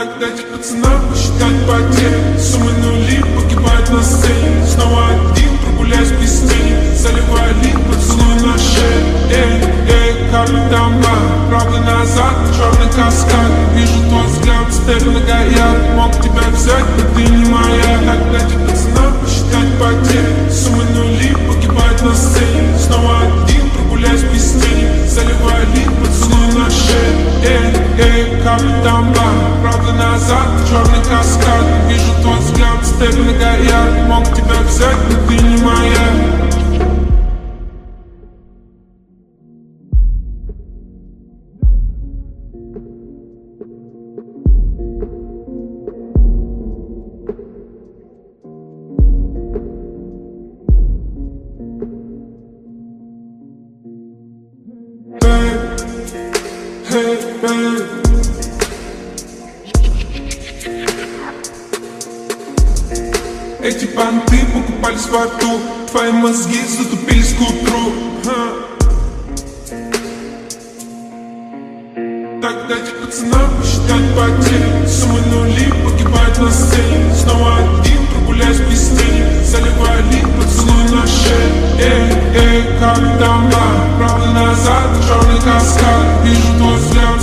Так дайте пацанам посчитать потери. Суммы нули погибают на сцене. Снова один, прогуляюсь без тени. Заливаю лик, поцелуй на шею. Капли дома, правый назад, черный каскад. Вижу твой взгляд, степи на гаяк. Мог тебя взять, но ты не моя. Так дайте пацанам посчитать потери. Суммы нули погибают на сцене. Снова один, прогуляюсь без тени. Заливаю лик, поцелуй на шею. Капли дома, правый назад, черный каскад. Вижу твой взгляд, степи на гаяк. Мог тебя взять, но ты не моя. Эти понты покупались в аду. Твои мозги затупились к утру. Так дайте пацанам посчитать потери. Суммы нули погибают на сцене. Снова один, прогуляюсь без тени. Заливаю лик, поцелуй на шею. Как дома, правда назад, черный каскад. Вижу твой взгляд,